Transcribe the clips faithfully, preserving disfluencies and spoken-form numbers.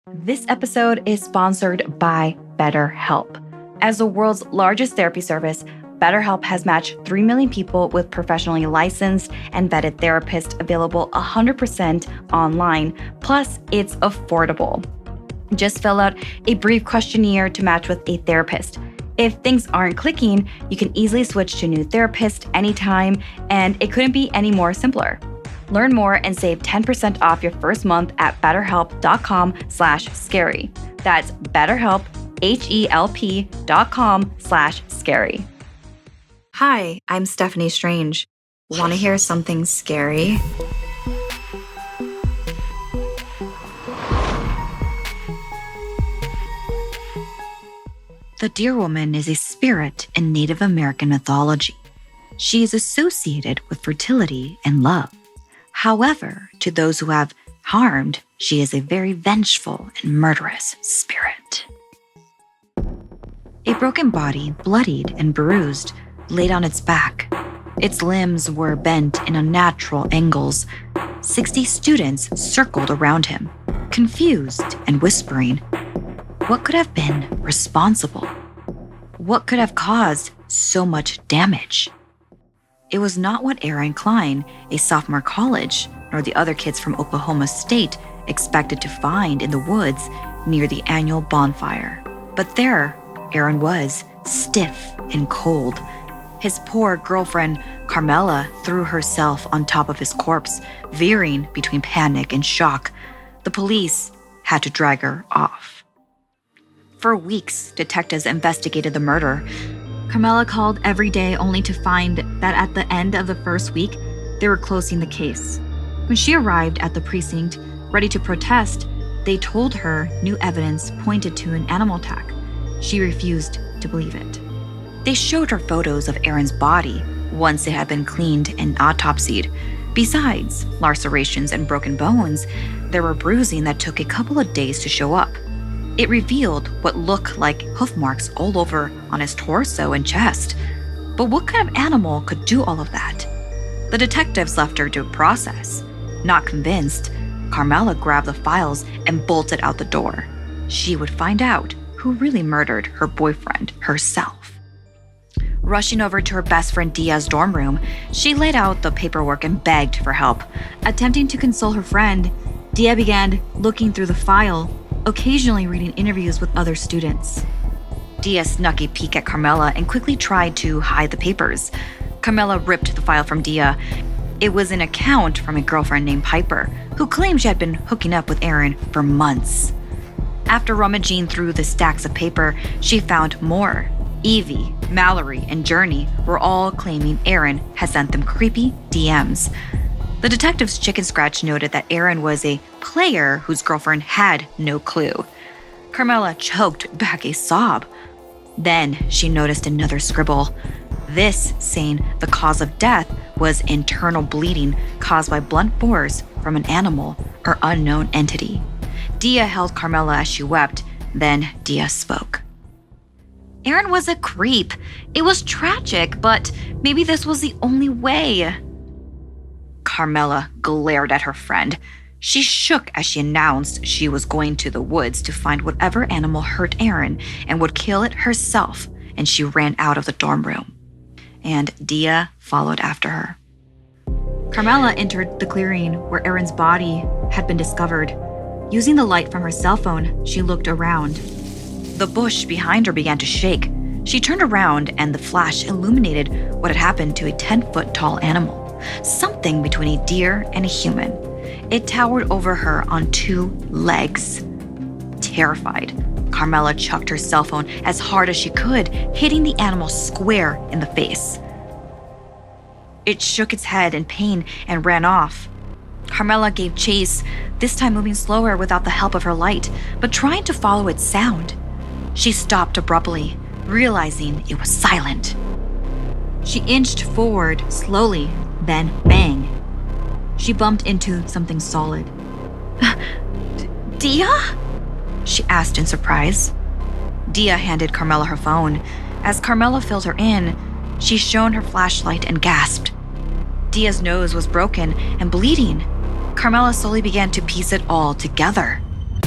This episode is sponsored by BetterHelp. As the world's largest therapy service, BetterHelp has matched three million people with professionally licensed and vetted therapists available one hundred percent online. Plus, it's affordable. Just fill out a brief questionnaire to match with a therapist. If things aren't clicking, you can easily switch to a new therapist anytime, and it couldn't be any more simpler. Learn more and save ten percent off your first month at betterhelp.com slash scary. That's betterhelp, H-E-L-P dot com slash scary. Hi, I'm Stephanie Strange. Want to hear something scary? The Deer Woman is a spirit in Native American mythology. She is associated with fertility and love. However, to those who have harmed, she is a very vengeful and murderous spirit. A broken body, bloodied and bruised, laid on its back. Its limbs were bent in unnatural angles. Sixty students circled around him, confused and whispering. What could have been responsible? What could have caused so much damage? It was not what Aaron Klein, a sophomore in college, nor the other kids from Oklahoma State expected to find in the woods near the annual bonfire. But there, Aaron was, stiff and cold. His poor girlfriend, Carmela, threw herself on top of his corpse, veering between panic and shock. The police had to drag her off. For weeks, detectives investigated the murder. Carmela called every day only to find that at the end of the first week, they were closing the case. When she arrived at the precinct, ready to protest, they told her new evidence pointed to an animal attack. She refused to believe it. They showed her photos of Aaron's body once it had been cleaned and autopsied. Besides lacerations and broken bones, there were bruising that took a couple of days to show up. It revealed what looked like hoof marks all over on his torso and chest. But what kind of animal could do all of that? The detectives left her to process. Not convinced, Carmela grabbed the files and bolted out the door. She would find out who really murdered her boyfriend herself. Rushing over to her best friend Dia's dorm room, she laid out the paperwork and begged for help. Attempting to console her friend, Dia began looking through the file, occasionally reading interviews with other students. Dia snuck a peek at Carmela and quickly tried to hide the papers. Carmela ripped the file from Dia. It was an account from a girlfriend named Piper, who claimed she had been hooking up with Aaron for months. After rummaging through the stacks of paper, she found more. Evie, Mallory, and Journey were all claiming Aaron had sent them creepy D Ms. The detective's chicken scratch noted that Aaron was a player whose girlfriend had no clue. Carmela choked back a sob. Then she noticed another scribble. This saying the cause of death was internal bleeding caused by blunt force from an animal or unknown entity. Dia held Carmela as she wept. Then Dia spoke. Aaron was a creep. It was tragic, but maybe this was the only way. Carmela glared at her friend. She shook as she announced she was going to the woods to find whatever animal hurt Aaron and would kill it herself, and she ran out of the dorm room. And Dia followed after her. Carmela entered the clearing where Aaron's body had been discovered. Using the light from her cell phone, she looked around. The bush behind her began to shake. She turned around and the flash illuminated what had happened to a ten-foot tall animal. Something between a deer and a human. It towered over her on two legs. Terrified, Carmela chucked her cell phone as hard as she could, hitting the animal square in the face. It shook its head in pain and ran off. Carmela gave chase, this time moving slower without the help of her light, but trying to follow its sound. She stopped abruptly, realizing it was silent. She inched forward slowly, then bang. She bumped into something solid. Dia? She asked in surprise. Dia handed Carmela her phone. As Carmela filled her in, she shone her flashlight and gasped. Dia's nose was broken and bleeding. Carmela slowly began to piece it all together.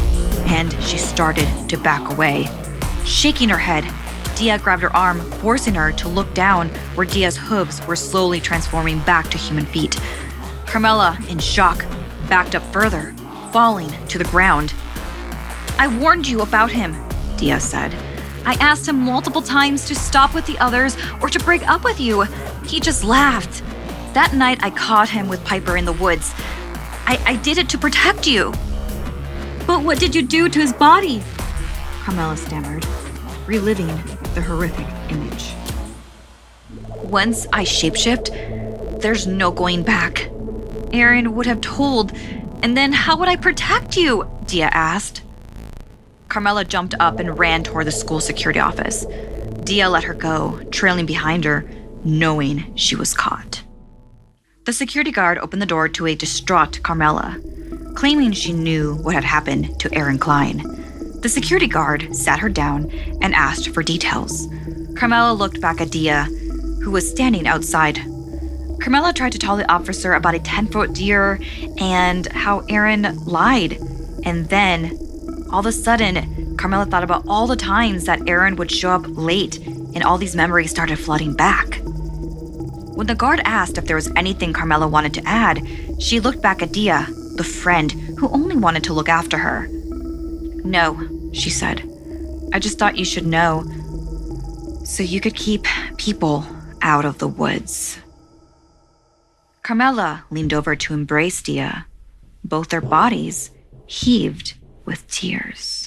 and she started to back away. Shaking her head, Dia grabbed her arm, forcing her to look down where Dia's hooves were slowly transforming back to human feet. Carmela, in shock, backed up further, falling to the ground. "I warned you about him," Dia said. "I asked him multiple times to stop with the others or to break up with you. He just laughed. That night I caught him with Piper in the woods. I, I did it to protect you." "But what did you do to his body?" Carmela stammered, reliving the horrific image. "Once I shapeshift, there's no going back. Aaron would have told, and then how would I protect you?" Dia asked. Carmela jumped up and ran toward the school security office. Dia let her go, trailing behind her, knowing she was caught. The security guard opened the door to a distraught Carmela, claiming she knew what had happened to Aaron Klein. The security guard sat her down and asked for details. Carmela looked back at Dia, who was standing outside. Carmela tried to tell the officer about a ten-foot deer and how Aaron lied. And then, all of a sudden, Carmela thought about all the times that Aaron would show up late, and all these memories started flooding back. When the guard asked if there was anything Carmela wanted to add, she looked back at Dia, the friend who only wanted to look after her. "No," she said. "I just thought you should know, so you could keep people out of the woods." Carmela leaned over to embrace Dia. Both their bodies heaved with tears.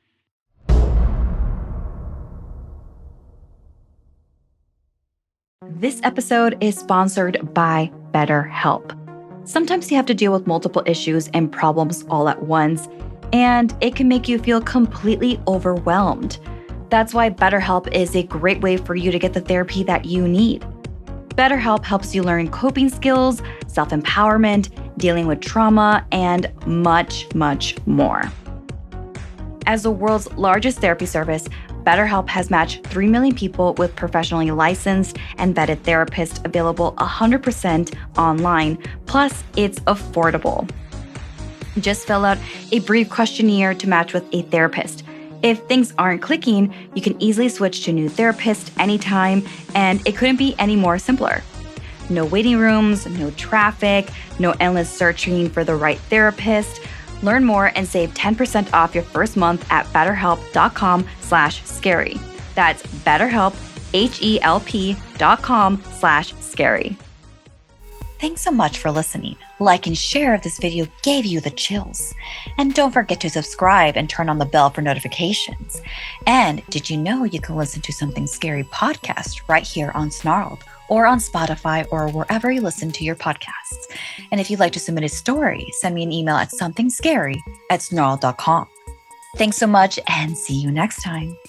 This episode is sponsored by BetterHelp. Sometimes you have to deal with multiple issues and problems all at once, and it can make you feel completely overwhelmed. That's why BetterHelp is a great way for you to get the therapy that you need. BetterHelp helps you learn coping skills, self-empowerment, dealing with trauma, and much, much more. As the world's largest therapy service, BetterHelp has matched three million people with professionally licensed and vetted therapists available one hundred percent online, plus it's affordable. Just fill out a brief questionnaire to match with a therapist. If things aren't clicking, you can easily switch to a new therapist anytime, and it couldn't be any more simpler. No waiting rooms, no traffic, no endless searching for the right therapist. Learn more and save ten percent off your first month at betterhelp.com slash scary. That's betterhelp, H-E-L-P dot com slash scary. Thanks so much for listening. Like and share if this video gave you the chills. And don't forget to subscribe and turn on the bell for notifications. And did you know you can listen to Something Scary podcast right here on Snarled, or on Spotify, or wherever you listen to your podcasts? And if you'd like to submit a story, send me an email at somethingscary at snarled dot com. Thanks so much, and see you next time.